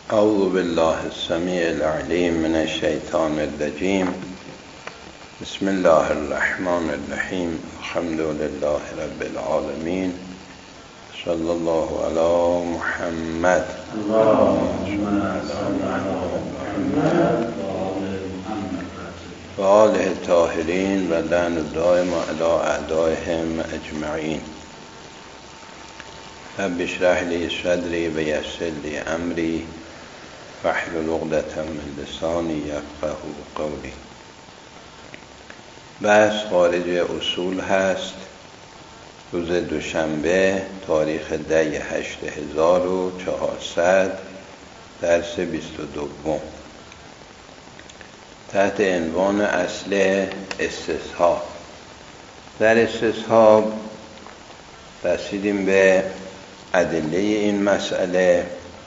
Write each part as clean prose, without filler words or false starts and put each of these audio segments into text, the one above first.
اعوذ بالله السمیع العلیم من الشیطان الرجیم. بسم الله الرحمن الرحیم. الحمد لله رب العالمین. صلی الله علی محمد. و آله الطاهرین و لعن الدائم علی اعدائهم اجمعین. رب اشرح لی صدری و یسر لی امری واحلل عقدة من لسانی یفقهوا قولی. بحث خارج اصول هست. روز دوشنبه تاریخ 10/8/1400 درس 22 تحت عنوان اصل استصحاب. در استصحاب رسیدیم به ادله این مسئله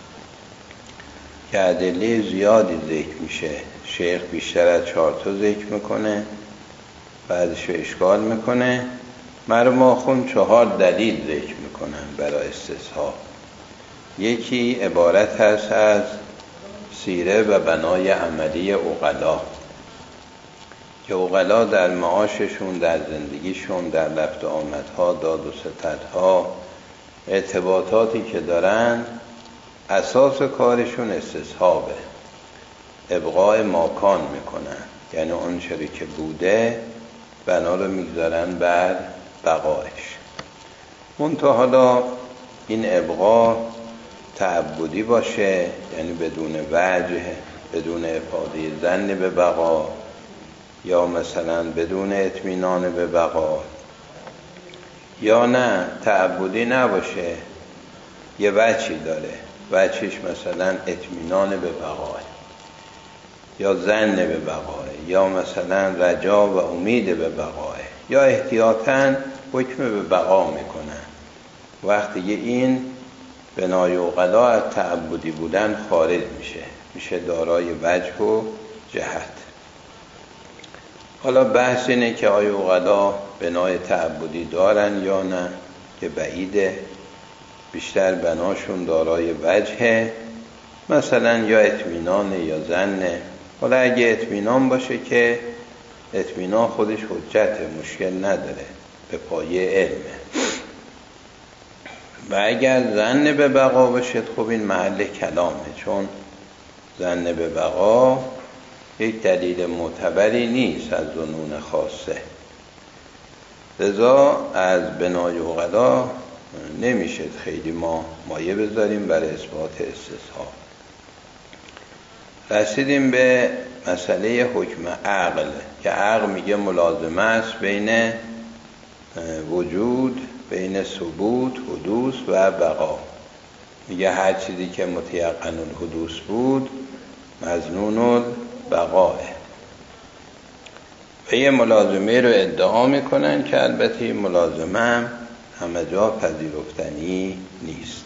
که ادله زیادی ذکر میشه. شیخ بیشتر از 4 تا ذکر میکنه، بعدش رو اشکال میکنه. مرحوم آخوند 4 دلیل ذکر میکنن برای استصحاب. یکی عبارت هست از سیره و بنای عملی عقلا که عقلا در معاششون، در زندگیشون، در رفت آمدها، داد و ستدها، ارتباطاتی که دارن، اساس کارشون استصحابه. ابقاء ماکان میکنن، یعنی اون چیزی که بوده بنا رو میگذارن بر بقایش. منتها حالا این ابقا تعبدی باشه، یعنی بدون وجه، بدون افاده ظن به بقا، یا مثلا بدون اطمینان به بقا، یا نه تعبدی نباشه، یه وجهی داره، وجهش مثلا اطمینان به بقا یا ظن به بقا، یا مثلا رجا و امید به بقا، یا احتیاطاً حکم به بقا میکنن. وقتی این بنای عقلا از تعبدی بودن خارج میشه دارای وجه و جهت. حالا بحث اینه که آیا عقلا بنای تعبدی دارن یا نه، که بعیده. بیشتر بناشون دارای وجهه، مثلا یا اطمینان یا ظنه. حالا اگه اطمینان باشه که اطمینان خودش حجته، مشکل نداره، به پایه علمه. و اگر ظن به بقا باشه خب این محل کلامه، چون ظن به بقا یک دلیل معتبری نیست از ظنون خاصه. لذا از بنای عقلا نمیشه خیلی ما مایه بذاریم برای اثبات استصحاب. رسیدیم به مسئله حکم عقل که عقل میگه ملازمه است بین وجود، بین ثبوت، حدوث و بقا. میگه هر چیزی که متیقن الحدوث بود مظنون البقاه. و یه ملازمه رو ادعا میکنن که البته این ملازمه همه جا پذیرفتنی نیست.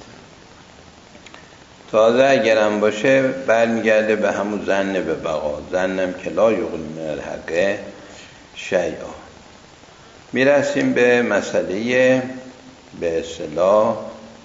تازه اگرم باشه برمیگرده به همون ظن به بقا، ظنم که لا یغنی من الحق شیئا. میرسیم به مسئله به اصطلاح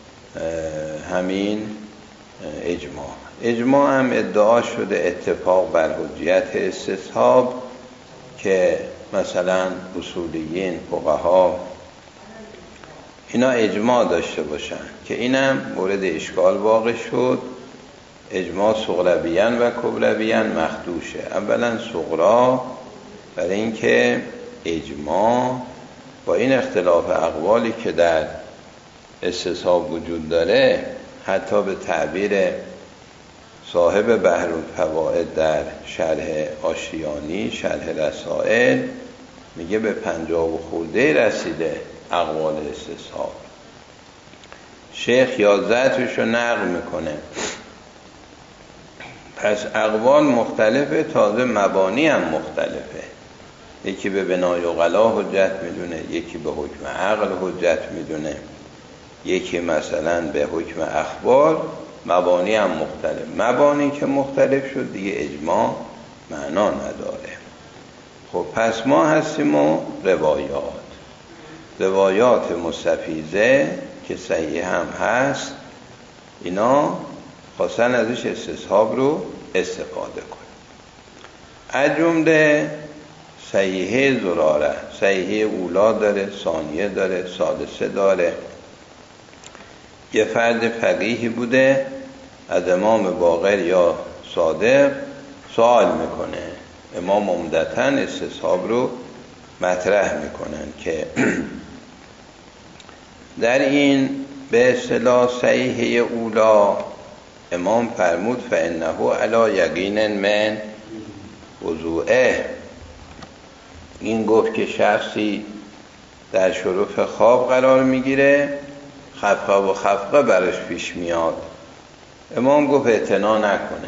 همین اجماع هم ادعا شده اتفاق بر حجیت استصحاب، که مثلا اصولیین، فقها اینا اجماع داشته باشن، که اینم مورد اشکال واقع شد. اجماع صغرویاً و کبرویاً مخدوشه. اولا صغرا برای اینکه اجماع با این اختلاف اقوالی که در استصحاب وجود داره، حتی به تعبیر صاحب بحر الفوائد در شرح آشیانی، شرح رسائل، میگه به 50 و خورده رسیده اقوال استصحاب. شیخ 11 توشو نقل میکنه. پس اقوال مختلفه، تازه مبانی هم مختلفه. یکی به بنای عقلا حجت میدونه، یکی به حکم عقل حجت میدونه، یکی مثلا به حکم اخبار. مبانی هم مختلف. مبانی که مختلف شد دیگه اجماع معنا نداره. خب پس ما هستیم و روایات مستفیضه که صحیح هم هست، اینا خواستن ازش استصحاب رو استفاده کنه. از جمله صحیحه زراره، صحیحه اولا داره، ثانیه داره، ثالثه داره. یه فرد فقیهی بوده از امام باقر یا صادق سوال میکنه، امام عمدتاً استصحاب رو مطرح میکنن که در این به اصطلاح صحیحه اولا امام فرمود فانه علی یقین من وضوعه. این گفت که شخصی در شرف خواب قرار میگیره، خفقه برش پیش میاد، امام گفت اعتنا نکنه،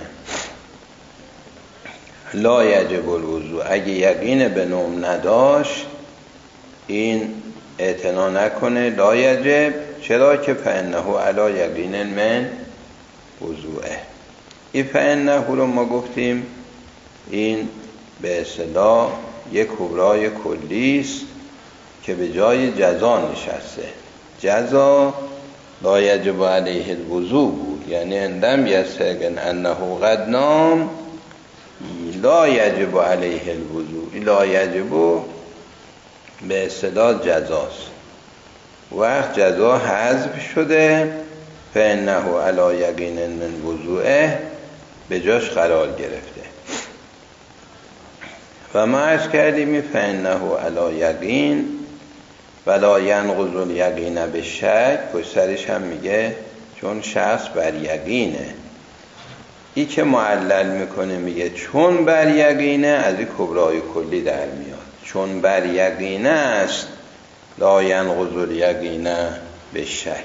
لا یجب الوضوء، اگه یقین به نوم نداشت این اعتنا نکنه، لا یجب. چرا؟ که فانه علی یقین من وضوعه. این فانه رو ما گفتیم این به اصطلاح یک کبرای کلیست که به جای جزا نشسته. جزا لا یجب علیه الوضوء بود، یعنی اندم یستیقن انه قد نام لا یجب علیه الوضوء. لا یجب به اصطلاح جزاست. وقت جزا حذف شده فانه علی یقین من وضوعه به جاش قرار گرفته. و ما عرض کردیم فانه علی یقین ولا ینقض الیقین بالشک. پشترش هم میگه چون شخص بر یقینه. این که معلل میکنه میگه چون بر یقینه، از این کبرای کلی در میاد. چون بر یقینه است لا ینقض الیقین بالشک،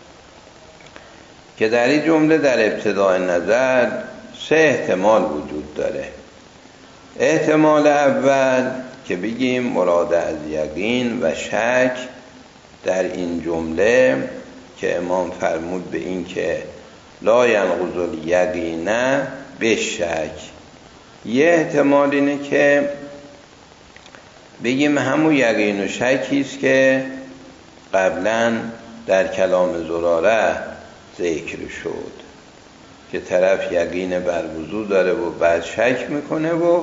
که در این جمله در ابتدای نظر 3 احتمال وجود داره. احتمال اول که بگیم مراد از یقین و شک در این جمله که امام فرمود به این که لا ینقض الیقین بالشک، یه احتمال اینه که بگیم همون یقین و شکیست که قبلا در کلام زراره ذکر شد که طرف یقین بر وضو داره و بعد شک میکنه و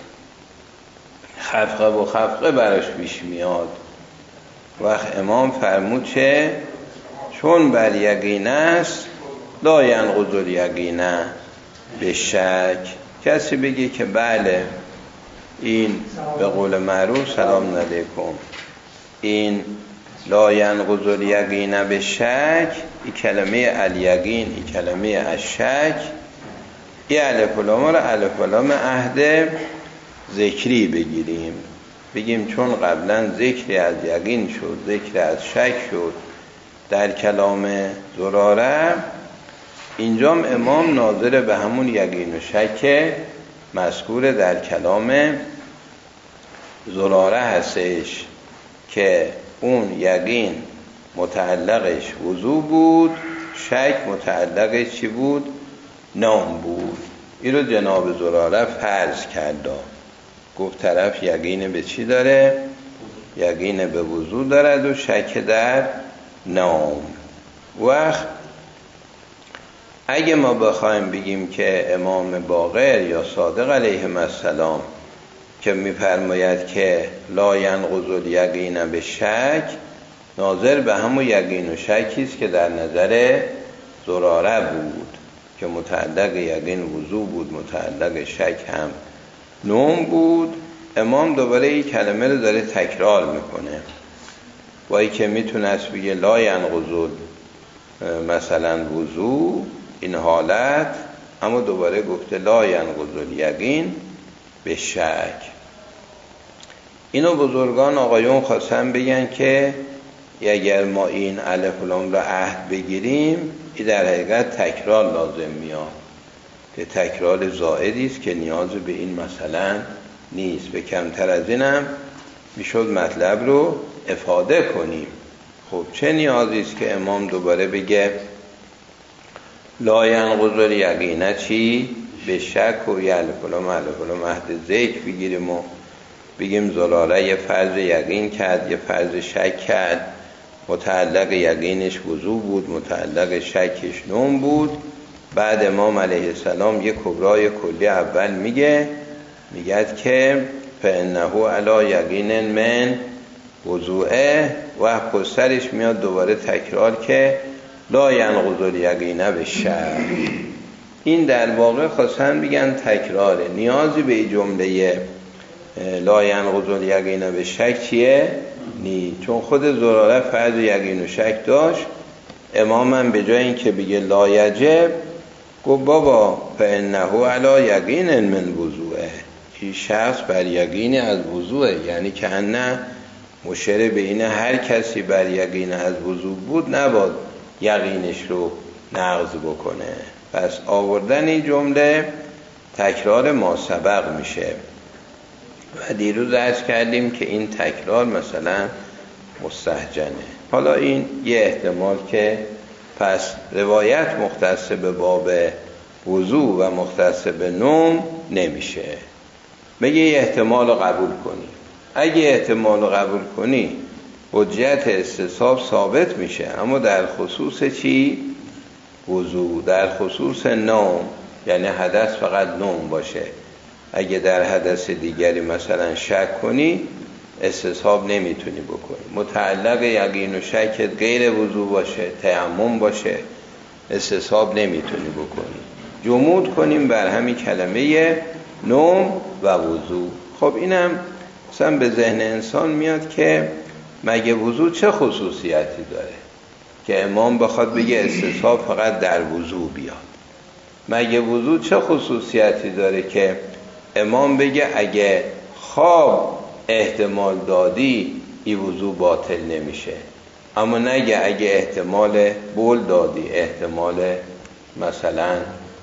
خفقه براش پیش میاد. وقت امام فرمود چه؟ چون بر یقین است لا ینقض الیقین بالشک. کسی بگه که بله این به قول معروف سلام علیکم، این لا ینقض الیقین بالشک، این کلمه الیقین، این کلمه الشک، این الف و لام رو الف و لام عهد ذکری بگیریم، بگیم چون قبلا ذکری از یقین شد، ذکر از شک شد در کلام زراره، اینجام امام ناظر به همون یقین و شک مذکور در کلام زراره هستش که اون یقین متعلقش وضو بود، شک متعلقش چی بود؟ نام بود. این رو جناب زراره فرض کرد، گفت طرف یقین به چی داره؟ یقین به وضو دارد و شک در نام. وقت اگه ما بخوایم بگیم که امام باقر یا صادق علیه السلام که می‌فرماید که لا ینقض الیقین بالشک، ناظر به همون یقین و شکیست که در نظر زراره بود که متعلق یقین وضو بود، متعلق شک هم نوم بود. امام دوباره این کلمه رو داره تکرار میکنه، با این که میتونست بگه لا ینقض مثلا وضو این حالت، اما دوباره گفته لا ینقض الیقین بالشک. اینو بزرگان آقایون خواستن بگن که اگر ما این الف و لام رو عهد بگیریم، این در حقیقت تکرار لازم میاد که تکرار زائدی است که نیاز به این مثلا نیست. به کمتر از اینم میشد مطلب رو افاده کنیم. خب چه نیازی است که امام دوباره بگه لا ینقض الیقین چی؟ به شک و الف و لام عهد ذکر بگیریم و بگیم زراره یه فرض یقین کرد، یه فرض شک کرد، متعلق یقینش وضو بود، متعلق شکش نوم بود. بعد امام علیه السلام یه کبرای کلی اول میگه که فانه علی یقین من وضوعه و پسرش میاد دوباره تکرار که لا ینقض الیقین بالشک. این در واقع خواستن بگن تکراره، نیازی به این جمله لا ینقض الیقین بالشک چیه؟ نی، چون خود زراره فرض یقین و شک داشت. امامم به جای این که بگه لا یجب گفت بابا فانه علی یقین من وضوعه، این شخص بر یقین از وضوعه، یعنی که نه مشیر به این هر کسی بر یقین از وضوع بود نباید یقینش رو نقض بکنه. پس آوردن این جمله تکرار ما سبق میشه و دیروز عرض کردیم که این تکرار مثلا مستهجنه. حالا این یه احتمال که پس روایت مختص به باب وضوع و مختص به نوم نمیشه. بگه یه احتمال رو قبول کنی، اگه احتمال رو قبول کنی حجت استصحاب ثابت میشه، اما در خصوص چی؟ وضوع. در خصوص نوم یعنی حدث فقط نوم باشه. اگه در حدث دیگری مثلا شک کنی استصحاب نمیتونی بکنی. متعلق یقین و شک غیر وضوع باشه، تیمم باشه، استصحاب نمیتونی بکنی. جمود کنیم بر همین کلمه نوم و وضوع. خب اینم مثلا به ذهن انسان میاد که مگه وضوع چه خصوصیتی داره که امام بخواد بگه استصحاب فقط در وضوع بیاد؟ مگه وضوع چه خصوصیتی داره که امام بگه اگه خواب احتمال دادی این وضوع باطل نمیشه، اما نگه اگه احتمال بول دادی، احتمال مثلا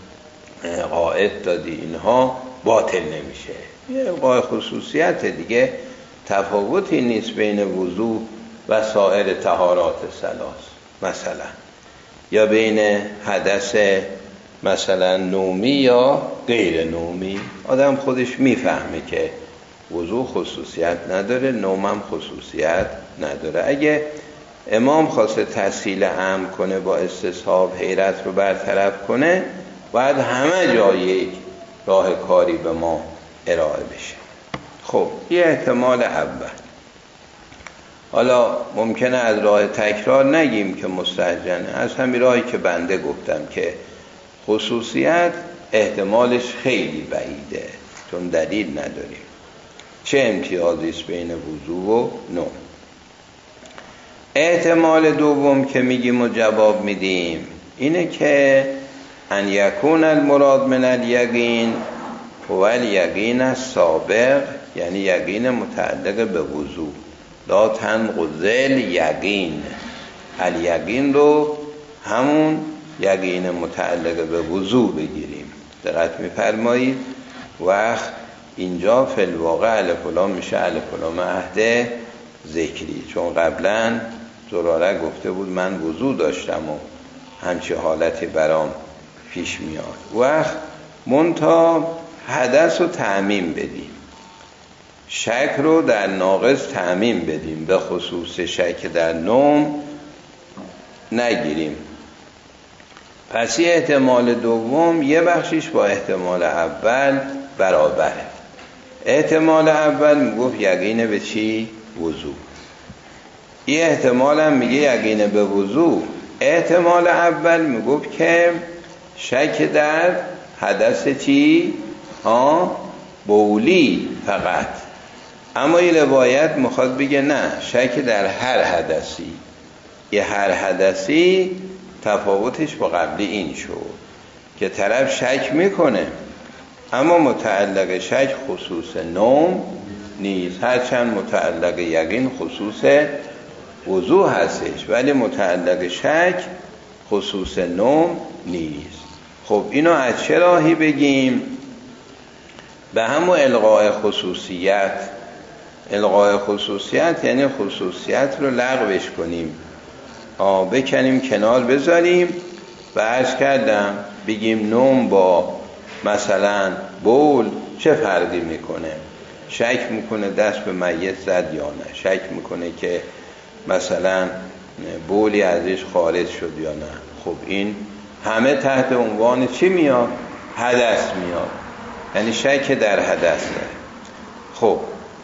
غائط دادی، اینها باطل نمیشه. یه خصوصیت دیگه، تفاوتی نیست بین وضوع و سایر طهارات ثلاث مثلا، یا بین حدث مثلا نومی یا غیر نومی. آدم خودش میفهمه که وضوع خصوصیت نداره، نومم خصوصیت نداره. اگه امام خواسته تسهیل امر کنه با استصحاب، حیرت رو برطرف کنه، باید همه جای یک راه کاری به ما ارائه بشه. خب یه احتمال اول. حالا ممکنه از راه تکرار نگیم که مستهجنه، از همین راهی که بنده گفتم که خصوصیت احتمالش خیلی بعیده چون دلیل نداریم. چه امتیازی است بین وضوع و نوم؟ احتمال دوم که میگیم و جواب میدیم اینه که ان یکون المراد من الیقین هو الیقین السابق، یعنی یقین متعلق به وضوع. لا تنقض الیقین، الیقین رو همون یقین متعلق به وضوع بگیریم. دقت می‌فرمایید؟ وقت اینجا فی الواقع الف و لام میشه الف و لام عهد ذکری، چون قبلا زراره گفته بود من وضوع داشتم و همچه حالتی برام پیش میاد. وقت منتها حدث رو تعمیم بدیم، شک رو در ناقص تعمیم بدیم، به خصوص شک در نوم نگیریم. پس یه احتمال دوم یه بخشیش با احتمال اول برابره. احتمال اول میگفت یقین به چی؟ وضوع. یه احتمال هم میگه یقین به وضوع. احتمال اول میگفت که شک در حدث چی؟ بولی فقط. اما این روایت میخواد بگه نه، شک در هر حدثی. یه هر حدثی تفاوتش با قبلی این شد که طرف شک میکنه اما متعلق شک خصوص نوم نیست، هرچند متعلق یقین خصوص وضوع هستش، ولی متعلق شک خصوص نوم نیست. خب اینو از چه راهی بگیم؟ به همون الغاء خصوصیت. الغاء خصوصیت یعنی خصوصیت رو لغوش کنیم، بکنیم کنار بذاریم و عرض کردم بگیم نوم با مثلا بول چه فرقی میکنه؟ شک میکنه دست به میت زد یا نه، شک میکنه که مثلا بولی ازش خارج شد یا نه. خب این همه تحت عنوان چی میاد؟ حدث میاد، یعنی شک در حدث. خب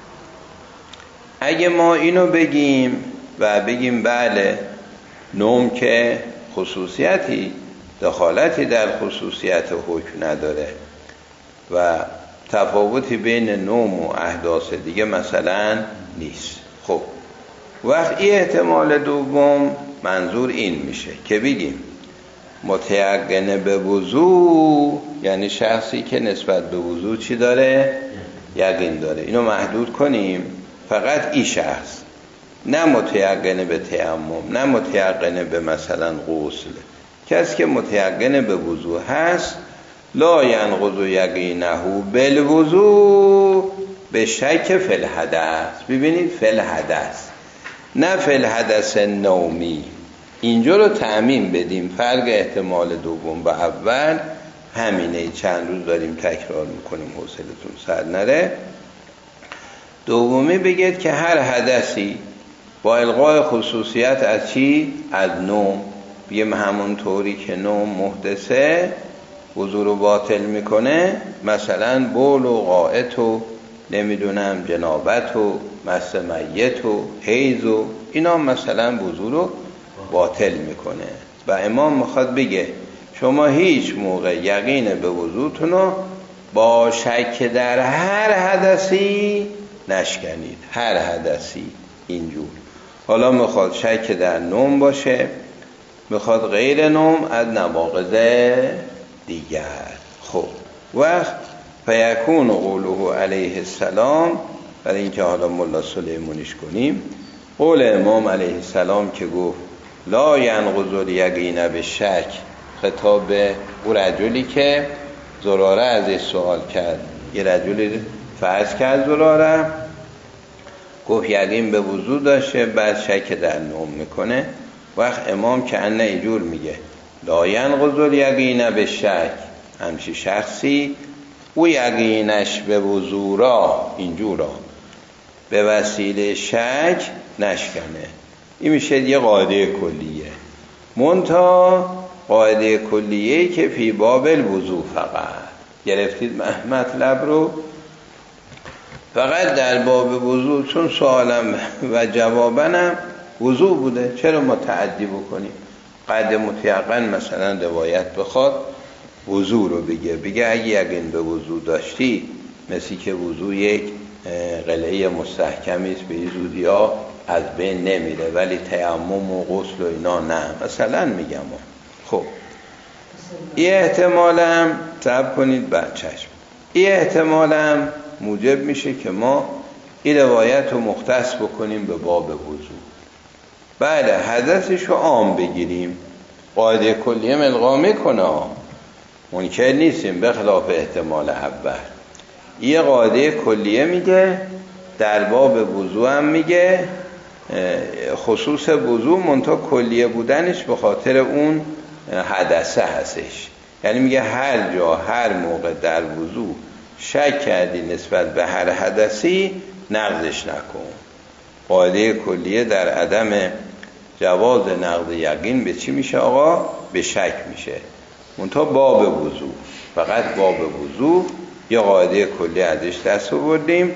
اگه ما اینو بگیم و بگیم بله نوم که خصوصیتی دخالتی در خصوصیت حکم نداره و تفاوتی بین نوم و احداث دیگه مثلا نیست، خب وقتی احتمال دوم منظور این میشه که بگیم متیقن به وضوع، یعنی شخصی که نسبت به وضوع چی داره؟ یقین داره. اینو محدود کنیم فقط این شخص، نه متیقن به تیمم، نه متیقن به مثلا غسل. کسی که متیقن به وضوع هست لا ینقض یقینه بالوضوء به شک فی الحدث. ببینید فی الحدث، نه فی الحدث نومی. اینجا رو تعمیم بدیم. فرق احتمال دوم با اول همینه. چند روز داریم تکرار میکنیم، حوصلتون سر نره. دومی بگید که هر حدثی با الغای خصوصیت از چی؟ از نوم. بگیم همون طوری که نوم محدثه وضو رو باطل میکنه، مثلا بول و غائط و نمیدونم جنابت و مس میت و حیض و اینا مثلا وضو رو باطل میکنه. و امام میخواد بگه شما هیچ موقع یقین به وضوتون رو با شک در هر حدثی نشکنید. هر حدثی اینجور. حالا میخواد شک در نوم باشه، میخواد غیر نوم از نواقض دیگر. خب وقت فیکون قوله علیه السلام، برای اینکه حالا ملا سلیمونیش کنیم، قول امام علیه السلام که گفت لا ینقض الیقین بالشک، خطاب به اون رجلی که زراره ازش سوال کرد. یه رجلی فرض کرد زراره، گفت یقین به وضو داشته بعد شک در نوم میکنه. وقت امام که انه اینجور میگه لا ینقض الیقین بالشک، همچی شخصی او یقینش به وضو را اینجورا به وسیله شک نشکنه. این میشه یه قاعده کلیه. منتها قاعده کلیه که فی باب الوضو فقط. گرفتید مطلب رو؟ فقط در باب وضو، چون سوالم و جوابنم وضو بوده، چرا ما تعدی بکنیم؟ قد متیقن مثلا روایت بخواد وضو رو بگه اگه یقین به وضو داشتی، مثل که وضو یک قلعه مستحکمی است، به زودی ها از بین نمیره، ولی تیمم و غسل و اینا نه، مثلا میگم. خب این احتمالم صبر کنید بعد چشم، این احتمالم موجب میشه که ما این روایت رو مختص بکنیم به باب وضو. بله حدثش رو عام بگیریم، قاعده کلیه ملغا میکنه، منکر نیستیم، به خلاف احتمال اول. یه قاعده کلیه میگه، در باب وضو هم میگه، خصوص وضو منتها کلیه بودنش به خاطر اون حدثه هستش. یعنی میگه هر جا هر موقع در وضو شک کردی نسبت به هر حدثی نقضش نکن. قاعده کلیه در عدم جواز نقض یقین به چی میشه آقا؟ به شک میشه. منتها باب وضو، فقط باب وضو یه قاعده کلی ازش دست آوردیم.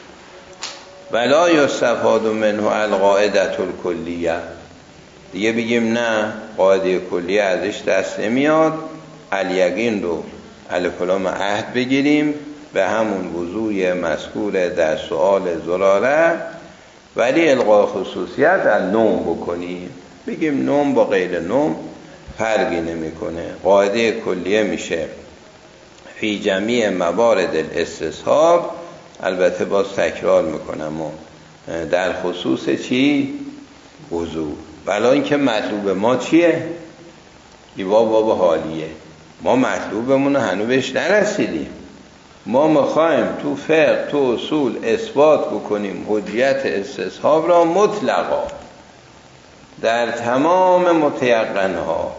ولا یستفاد منه القاعده الکلیه، دیگه بگیم نه قاعده کلی ازش دست نمیاد، الیقین رو الف لام عهد بگیریم به همون وضوی مذکور در سؤال زراره، ولی الغا خصوصیت از نوم بکنیم. بگیم نوم با غیر نوم فرقی نمیکنه. قاعده کلیه میشه فی جمیع موارد الاستصحاب، البته باز تکرار میکنم و در خصوص چی؟ وضو. بلا اینکه مطلوب ما چیه؟ ایوا باب حالیه، ما مطلوبمون رو هنوز بهش نرسیدیم. ما میخوایم تو فقه تو اصول اثبات بکنیم حجیت استصحاب را مطلقا در تمام متیقنها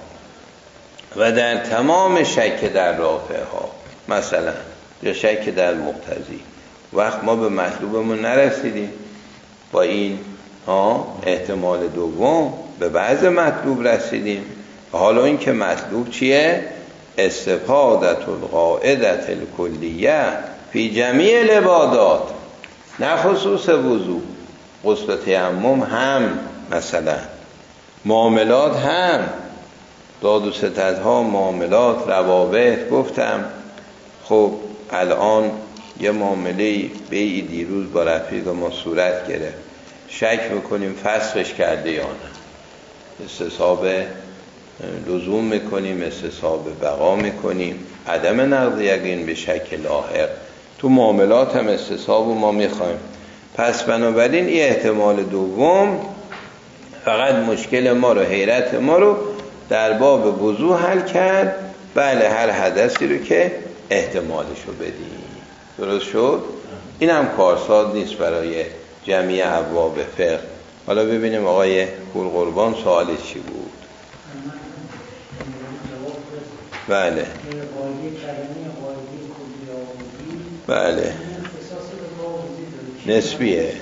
و در تمام شک در رافعه ها، مثلا یا شک در مقتضی. وقت ما به مطلوبمون نرسیدیم، با این احتمال دوم به بعض مطلوب رسیدیم، حالا این که مطلوب چیه؟ استفادت القاعدت الکلیه فی جمیع العبادات، نه خصوص وضو، غسل و تیمم هم، مثلا معاملات هم، داد و ستدها، معاملات، روابط. گفتم خب الان یه معامله بیعی دیروز با رفیق ما صورت گرفت، شک میکنیم فسخش کرده یا نه، استصحاب لزوم میکنیم، استصحاب بقا میکنیم، عدم نقض یقین به شک لاحق. تو معاملات هم استصحاب ما میخوایم. پس بنابراین این احتمال دوم فقط مشکل ما رو، حیرت ما رو در باب وضو حل کرد. بله هر حدثی رو که احتمالش رو بدیم. درست شد؟ این هم کارساز نیست برای جمعی ابواب فقه. حالا ببینیم آقای پورقربان سوالش چی بود. بله بله نسبیه.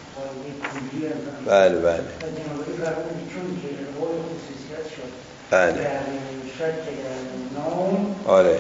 بله بله بله آره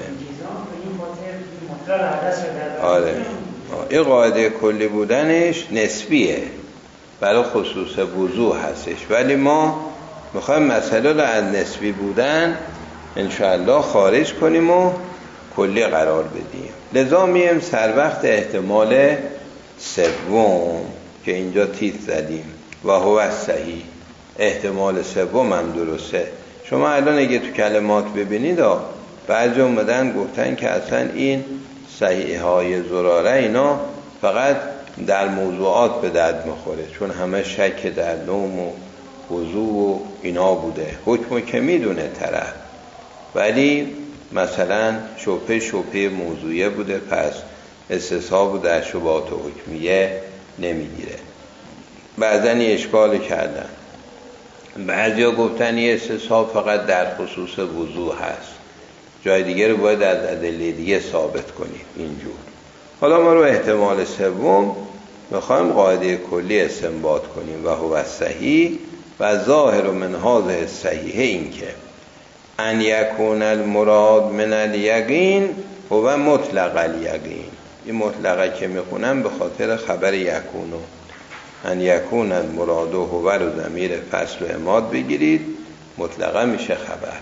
آره. این قاعده کلی بودنش نسبیه، برای خصوص وضو هستش، ولی ما میخوایم مسئله رو از نسبی بودن انشاءالله خارج کنیم و کلی قرار بدیم. لذا میم سر وقت احتمال سوم که اینجا تیتر زدیم و هو صحیح. احتمال سوم هم درسته. شما الان اگه تو کلمات ببینید بعضی اومدن گفتن که اصلا این صحیح های زراره اینا فقط در موضوعات به درد میخوره، چون همه شک در نوم و وضو و اینا بوده، حکمو که میدونه طرف، ولی مثلا شبهه موضوعیه بوده، پس استصحاب در شبهات حکمیه نمیگیره. بعضن اشکال کردن، بعضیا گفتن یه استصحاب فقط در خصوص وضو هست، جای دیگه رو باید از ادله دیگه ثابت کنیم اینجور. حالا ما رو احتمال سوم میخوایم قاعده کلی استنباط کنیم و هو صحیح و ظاهر من هذه صحیحه این که ان یکون المراد من الیقین هو مطلق الیقین. این مطلقه که میخونم به خاطر خبر یکونو، ان یکون المراد هو رو ضمیر فصل و عماد بگیرید، مطلقه میشه خبر.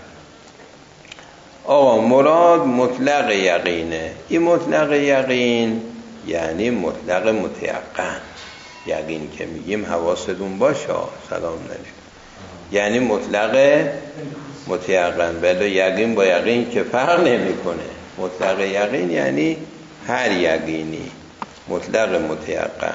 آقا مراد مطلق یقینه. این مطلق یقین یعنی مطلق متیقن. یقین که میگیم حواستون باشه، سلام علیکم، یعنی مطلق متیقن. بله یقین با یقین که فرق نمیکنه. مطلق یقین یعنی هر یقینی، مطلق متیقن.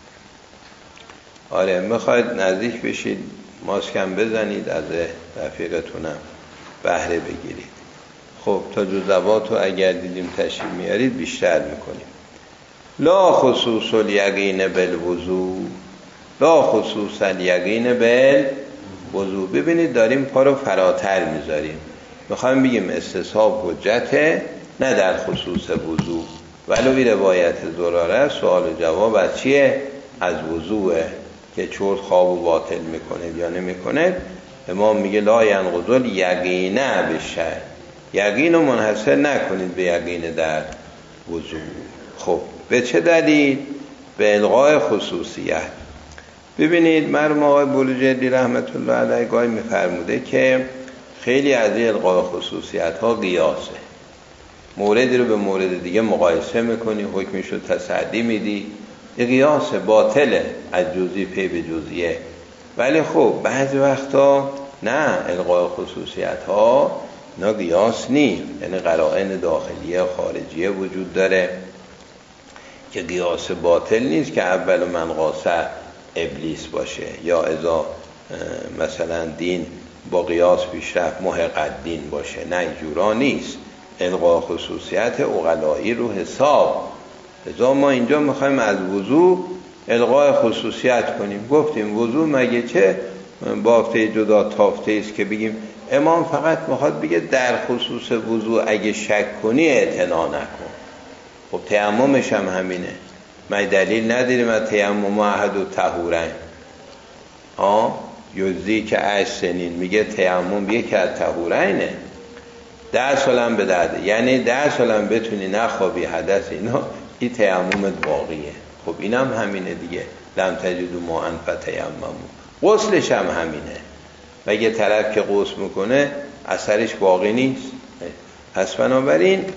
آره میخواید نزدیک بشید، ماسکم بزنید، از رفیقتونم بهره بگیرید. خب تا جزوات رو اگر دیدیم تشریح میارید بیشتر میکنیم. لا خصوص الیقین بالوضو، لا خصوص الیقین بالوضو. ببینید داریم پا رو فراتر میذاریم، میخوایم بگیم استصحاب حجته نه در خصوص وضو. ولو این روایت زراره سوال و جواب از چیه؟ از وضوه که چرت خواب و باطل میکنه یا نمیکنه. امام میگه لا ینقض الیقینه بالشرع، یقین رو منحصر نکنید به یقین در وضو. خب به چه دلیل؟ به الغای خصوصیت. ببینید مرحوم آقای بروجردی رحمت الله علیه گاهی میفرموده که خیلی از این الغای خصوصیت ها قیاسه، موردی رو به مورد دیگه مقایسه میکنی، حکمش رو تصدی میدی، این قیاس باطله، از جزئی پی به جزئیه. ولی خب بعضی وقتا نه، الغای خصوصیت ها نه قیاس نیست، یعنی قرائن داخلیه خارجیه وجود داره که قیاس باطل نیست که اول من قاسه ابلیس باشه، یا اذا مثلا دین با قیاس پیشرفت محق الدین باشه، نه اینجورا نیست. الغای خصوصیت عقلایی رو حساب. لذا ما اینجا میخوایم از وضو الغای خصوصیت کنیم. گفتیم وضو مگه چه بافته جدا تافته است که بگیم امام فقط میخواد بگه در خصوص وضو اگه شک کنی اعتنا نکن. خب تیممش هم همینه، ما دلیل نداریم از تیمم احد و طهورین. یزدی که 8 سنین میگه تیمم یکی از طهورینه، 10 سالم به درده، یعنی 10 سالم بتونی نخوابی حدث اینا، این تیممت باقیه. خب اینم همینه دیگه، لم تجدوا ماء فتیمموا، غسلش هم همینه. مگه طرف که غسل میکنه اثرش باقی نیست؟ پس بنابراین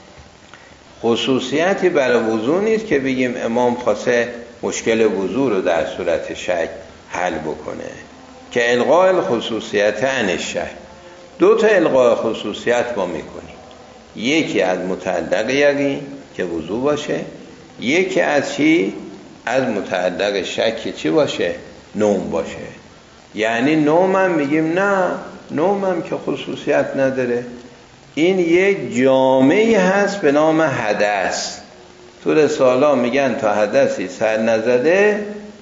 خصوصیتی برای وضو نیست که بگیم امام خواسته مشکل وضو رو در صورت شک حل بکنه، که الغاء الخصوصیت عن الشک. 2 تا الغاء خصوصیت ما میکنیم، یکی از متعلق یقین که وضو باشه، یکی از چی؟ از متعلق شک چی باشه؟ نوم باشه. یعنی نومم میگیم نه، نومم که خصوصیت نداره، این یک جامعی هست به نام حدث. تو رساله میگن تا حدثی سر نزده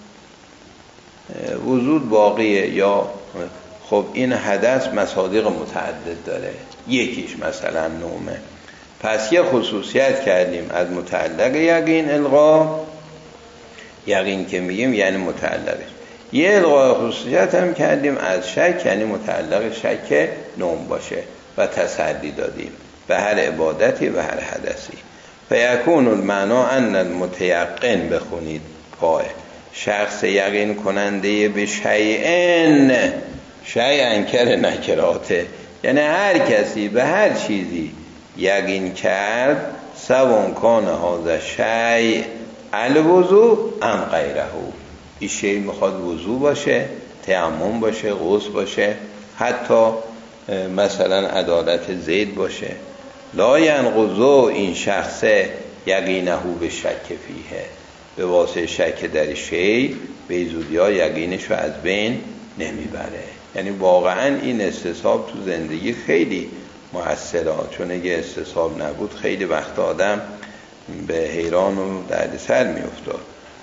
وجود باقیه. یا خب این حدث مصادیق متعدد داره، یکیش مثلا نومه. پس یه خصوصیت کردیم از متعلق یقین الغا، یقین که میگیم یعنی متعلقش. یه الغا خصوصیت هم کردیم از شک، یعنی متعلق شک نوم باشه و تسلی دادیم به هر عبادتی و هر حدثی. فیکون المعنا ان المتیقن، بخونید پای، شخص یقین کننده به شیئن، شیئن کر نکراته، یعنی هر کسی به هر چیزی یقین کرد، سوان کان هذا شیء الوضو ام غیره، این شیء میخواد وضو باشه، تیمم باشه، غسل باشه، حتی مثلا عدالت زید باشه. لا ینقض این شخص یقینه به شک فیه، به واسه شک در شیء به زودی ها یقینش رو از بین نمیبره. یعنی واقعا این استصحاب تو زندگی خیلی مؤثره، چون اگه استصحاب نبود خیلی وقت آدم به حیران و دردسر میافتاد.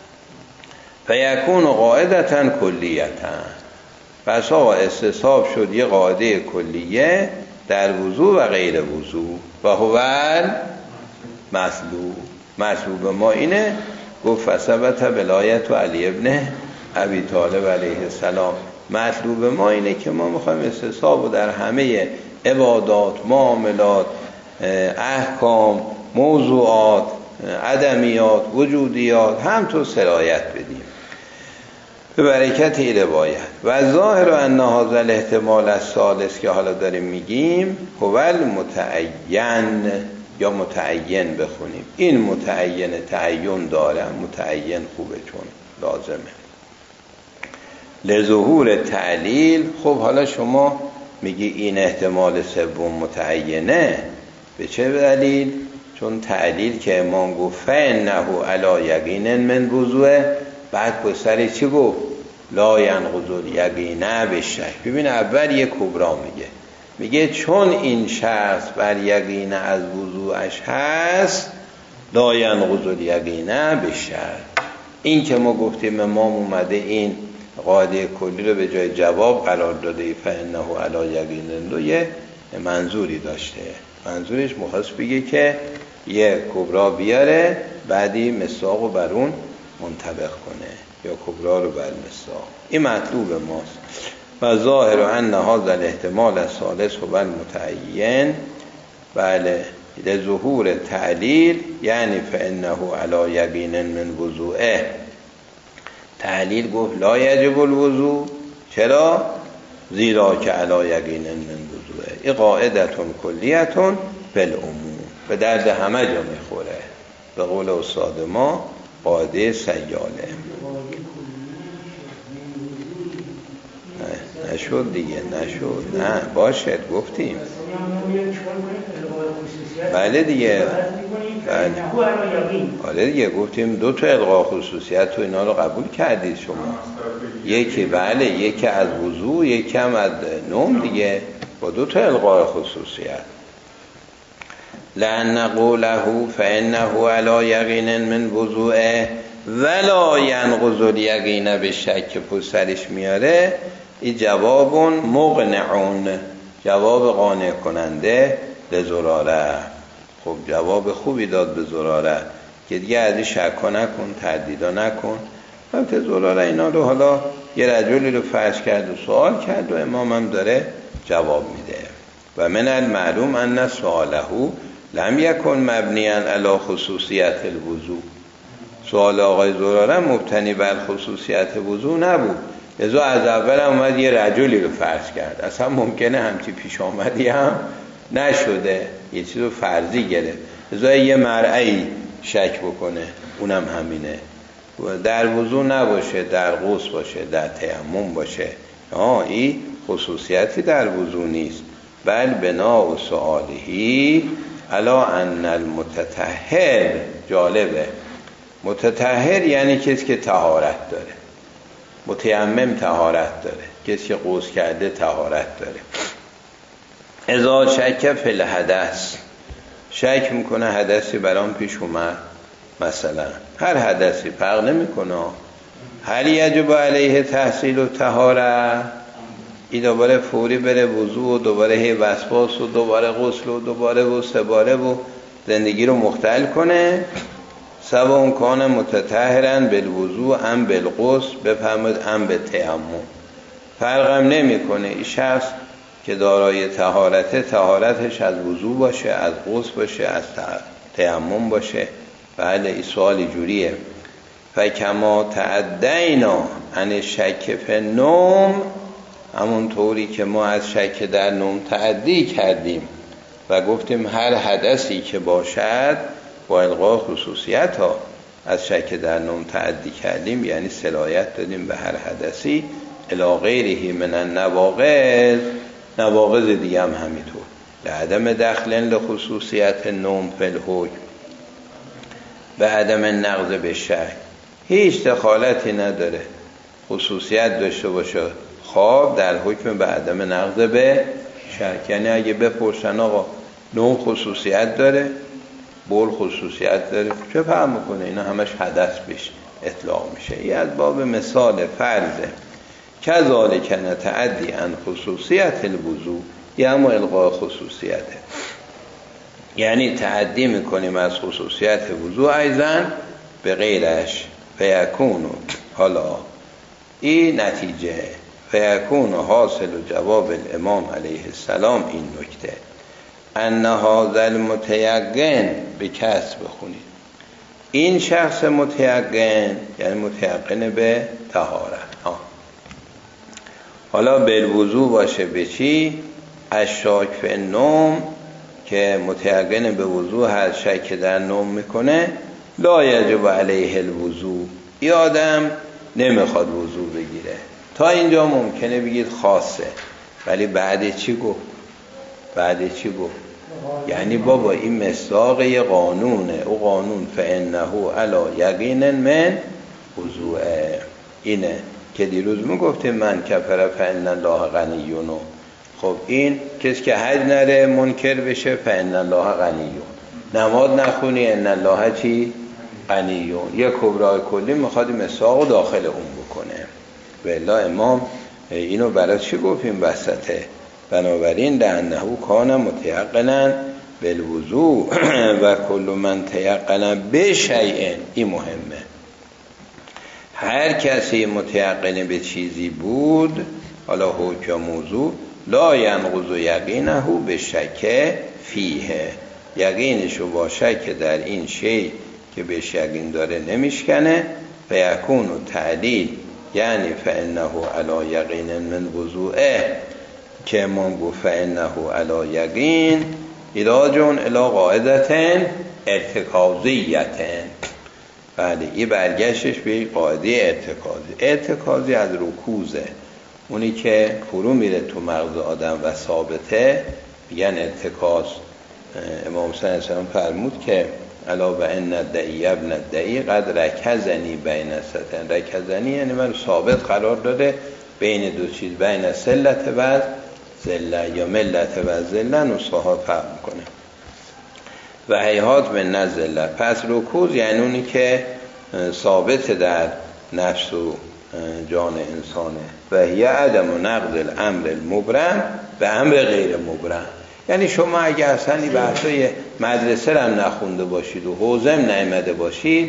فیکون قاعدتا کلیتا، پس آقا استصحاب شد یه قاعده کلیه در وضو و غیر وضو. و هو مطلوب، مطلوب ما اینه. گفت فثبت ولایت و علی ابن ابی طالب علیه السلام، مطلوب ما اینه که ما میخوایم استصحاب و در همه عبادات، معاملات، احکام، موضوعات، عدمیات، وجودیات هم تو سرایت بدیم به برکت این روایت. و ظاهر ان هذا الاحتمال الثالث که حالا داریم میگیم، هو المتعین، یا متعین بخونیم، این متعین تعین داره، متعین خوبه چون لازمه لظهور تعلیل. خب حالا شما میگی این احتمال سوم متعینه، به چه دلیل؟ چون تعلیل که امام گفت فانه علی یقین من وضوء، بعد پسری چی گفت؟ لا ینقض الیقین بالشک. ببین اول یک کبرا میگه چون این شخص بر یقین از وضوعش هست، لا ینقض الیقین بالشک. این که ما گفتیم امام اومده این قاعده کلی رو به جای جواب قرار داده، فانه علی یقین، رو یه منظوری داشته. منظورش مخواست بگه که یه کبرا بیاره، بعدی مساق رو بر اون منطبق کنه، یا کبرا رو بر مساق. این مطلوب ماست. و ظاهر ان هذا الاحتمال الثالث هو المتعین، بله، لظهور تعلیل، یعنی فانه علی یقین من وضوءه. تعلیل گفت لا یجب الوضوء، چرا؟ زیرا که علی یقین من وضوءه. این قاعدتون کلیتون بالعموم، به درد همه جا میخوره. به قول استاد ما قاعده سیاله. نشد دیگه، نشد، نه باشد، گفتیم بله دیگه، بله آره دیگه، گفتیم 2 تا الغا خصوصیت و اینا رو قبول کردید شما، یکی بله، یکی از وضو، یکی هم از نوم دیگه، با 2 تا الغا خصوصیت. لأن قوله فإنه على یقین من وضوءه ولا ینقض الیقین بالشک که پسرش میاره، این جواب مقنعون، جواب قانع کننده لزراره. خب جواب خوبی داد به زراره که دیگه از این شک نکن، تردیدا نکن. البته زراره اینا رو حالا یه رجلی رو فرض کرد و سوال کرد و امامم داره جواب میده. و من المعلوم ان سواله لم یکن مبنیاً علی خصوصیت الوضوء. سوال آقای زراره مبتنی بر خصوصیت وضوء نبود، لذا از اول اومد یه رجلی رو فرض کرد. اصلا ممکنه همچی پیش آمدی هم نشده، یه چیز رو فرضی گرفت، لذا یه مرعی شک بکنه، اونم همینه. در وضوء نباشه، در غسل باشه، در تیمم باشه، این خصوصیتی در وضوء نیست. بل بنا و سؤالهی علا ان المتطهر. جالبه، متطهر یعنی کسی که طهارت داره، متیمم طهارت داره، کسی که غسل کرده طهارت داره. اذا شک فی الحدث، شک میکنه حدثی برام پیش اومد، مثلا هر حدثی فرق نمیکنه، هل یجب علیه تحصیل و طهاره، این دوباره فوری بره وضو و دوباره وسواس و دوباره غسل و دوباره و سه باره و زندگی رو مختل کنه. سواء کان متطهرا بالوضو ام بالغسل، بفرمایید ام بالتیمم، فرقم نمیکنه این شخص که دارای طهارت، طهارتش از وضو باشه، از غسل باشه، از تیمم باشه. بله این سوالی جوریه. فکما تعدینا عن شک فی النوم، همون طوری که ما از شک در نوم تعدی کردیم و گفتیم هر حدثی که باشد با الغا خصوصیت ها، از شک در نوم تعدی کردیم یعنی صلاحیت دادیم به هر حدثی الی غیره من النواقض، نواقض دیگه هم همینطور. لعدم دخل لخصوصیت نوم فی الحکم، به عدم نقض به شک، هیچ دخالتی نداره خصوصیت داشته باشه خواب در حکم به عدم نقض به شک. یعنی اگه بپرسن آقا نوم خصوصیت داره، بول خصوصیت داره، چه فرق میکنه؟ اینا همش حدث بهش اطلاق میشه. این از باب مثال فرضه. کذالک نتعدی عن خصوصیت الوضوء، یه همون الغاء خصوصیته، یعنی تعدی میکنیم از خصوصیت وضوء ایضا به غیرش. فیکون، حالا این نتیجه، فیکون حاصل جواب الامام علیه السلام این نکته، ان هذا المتیقن، به کسب بخونید، این شخص متیقن یعنی متیقن به طهارت. حالا بالوضوء باشه به چی؟ الشاک فی النوم، که متیقن به وضوء هر شک در نوم میکنه، لا یجب علیه الوضوء، این آدم نمیخواد وضوء بگیره. تا اینجا ممکنه بگید خاصه، ولی بعد چی گفت؟ بعد چی گفت؟ یعنی بابا این مصداق یه قانونه، او قانون فانه علی یقین من وضوء، اینه که دیروز میگفتیم من کفر فان الله غنیون. خب این کسی که حج نره منکر بشه فان الله غنیون، نماز نخونی ان الله چی؟ غنیون. یه کبرای کلی میخواد مصداق داخل اون بکنه. والله امام اینو برای چی گفتیم وسطه؟ بنابراین لانه کان متیقنا بالوضوء و کل من تیقنا بشیء، این مهمه. هر کسی متیقن به چیزی بود، حالا حکم یا موضوع، لا ینقض یقینه به شک فیه، یقینشو با شک در این شی که به یقین داره نمیشکنه. فیکون تعلیل یعنی فانه علی یقین من وضوعه، که امام گفت فانه علی یقین علاجون الی قاعدة ارتکازیة. بله این برگشتش به قاعده ارتکازی از رکوزه، اونی که فرو میره تو مغز آدم و ثابته میگن ارتکاز. امام حسین علیه السلام فرمود که الا و ان الدعی ابن الدعی قد رکزنی بین ستن، رکزنی یعنی من ثابت قرار داده بین دو چیز، بین سلت و ذله یا ملت و ذله، نسخه‌ها فرق میکنه. و هیهات من نزله، پس رکوز یعنی اونی که ثابت در نفس و جان انسانه. و هی عدم و نقض الامر المبرم به امر غیر مبرم، یعنی شما اگه اصلا این بحثای مدرسه رو نخونده باشید و حوزه نایمده باشید،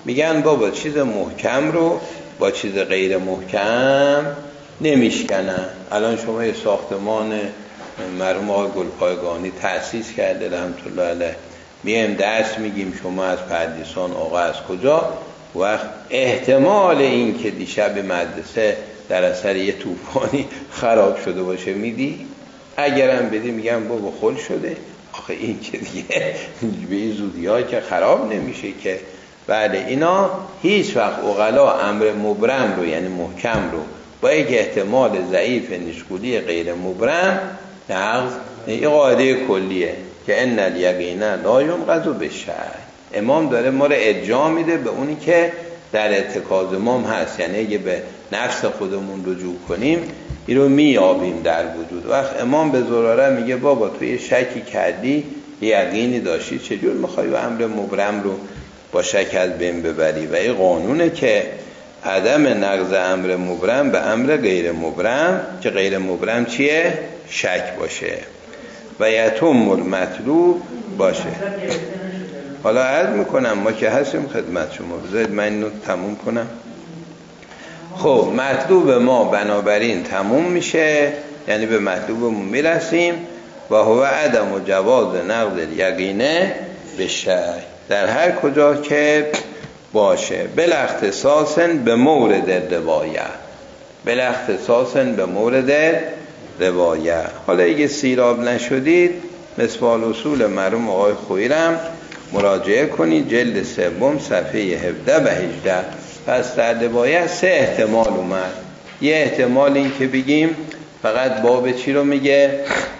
میگن بابا چیز محکم رو با چیز غیر محکم نمیشکنن. الان شما یه ساختمان مرحوم آقای گلپایگانی تأسیس کرده رحمت الله علیه، میایم درس میگیم، شما از پردیسان، آقا از کجا، وقت احتمال این که دیشب مدرسه در اثر یه طوفانی خراب شده باشه میدی؟ اگرم بدی میگم بابا خل شده. آخه این که دیگه به این زودی ها که خراب نمیشه که. بله اینا هیچ وقت عقلا امر مبرم رو یعنی محکم رو با یک احتمال ضعیف نشکولی غیر مبرم نقض. این قاعده کلیه که ان الیقین لا ینقض بالشک. امام داره ما رو ارجاع میده به اونی که در ارتکاز امام هست، یعنی اگه به نفس خودمون رجوع کنیم این رو میابیم در وجود. وقت امام به زراره میگه بابا تو یه شکی کردی، یقینی داشتی، چجور میخوای و امر مبرم رو با شک از بین ببری؟ و این قانونه که عدم نقض امر مبرم به امر غیر مبرم، که غیر مبرم چیه؟ شک باشه و یتم المطلوب باشه. حالا عرض میکنم ما که هستیم خدمت شما، بذارید من اینو تموم کنم. خب مطلوب ما بنابراین تموم میشه، یعنی به مطلوبمون میرسیم. و هو عدم و جواز نقض یقینه به شک، در هر کجا که باشه، بلا اختصاص به مورد روایه، بلا اختصاص به مورد روایه. حالا اگه سیراب نشدید مثال اصول مرحوم آقای خویرم مراجعه کنید، جلد 3 صفحه 17 و 18. پس در روایه 3 احتمال اومد. یه احتمال این که بگیم فقط باب چی رو میگه؟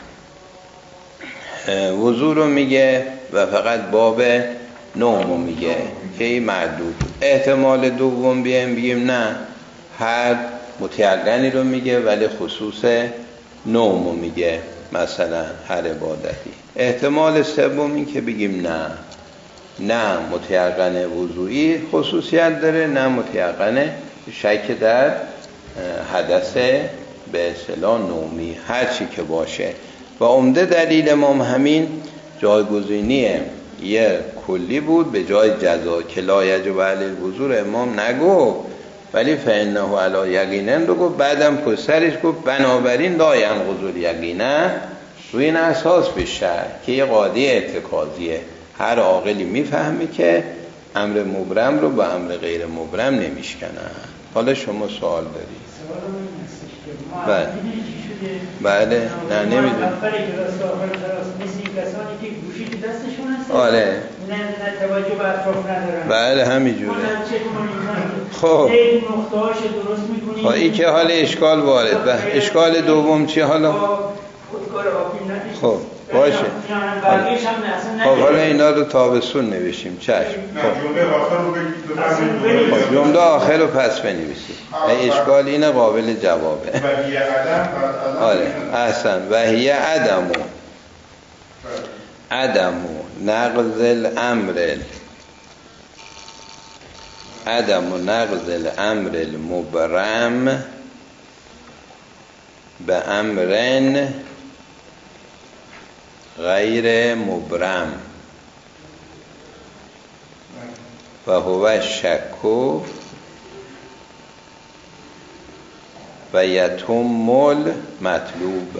وضو رو میگه و فقط باب نوم رو میگه که این مردود. احتمال دوم بگیم نه، هر متیقنی رو میگه ولی خصوص نوم رو میگه، مثلا هر عبادتی. احتمال سوم این که بگیم نه متیقن وضوعی خصوصیت داره، نه متیقن شک در حدث به اصطلاح نومی، هر چی که باشه. و عمده دلیل امام همین جایگزینی یه کلی بود به جای جزا که لا یجب علی الوضوء. امام نگفت ولی فانه علی یقینن رو گفت، بعدم پسرش گفت بنابراین لا ینقض الیقین. روی این اساس بشه که یه قاعده ارتکازیه، هر عاقلی میفهمی که امر مبرم رو با امر غیر مبرم نمیشکنن. حالا شما سوال دارید؟ بله بله نه نمیدونم. آره بله همینجوره. خب این که حال اشکال وارد. و اشکال دوم چی حالا؟ خب باشه. خب حالا اینا رو تابستون نوشیم. چشم. خب جمله آخر رو پس بنویسید. اشکال اینه قابل جوابه. آره احسن. و هی عدم نقض الامر المبرم به امرن غیر مبرم و هو شک و یتم المطلوب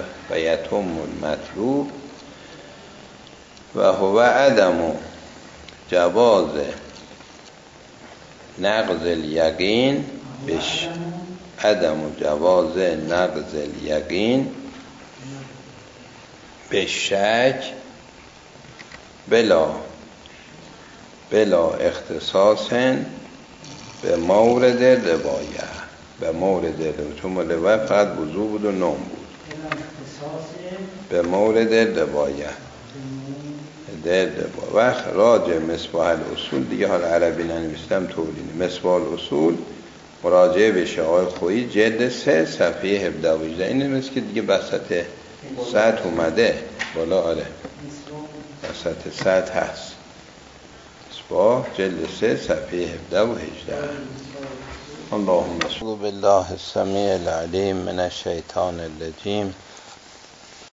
و هو عدم جواز نقض الیقین به شک بلا اختصاص به مورد روایه. چون روایه فقط وضو بود و نوم بود. به مورد روایه وقت راجع مصباح الاصول دیگه، حالا عربی ننوشتم طولینی. مصباح الاصول مراجعه بشه آقای خویی جلد 3 صفحه 17 و 18. این مثل که دیگه وسط سطح اومده بالا. آره وسط سطح هست. مصباح جلد 3 صفحه 17 و 18. اللهم صل بالله السمیع العلیم من الشیطان الرجیم.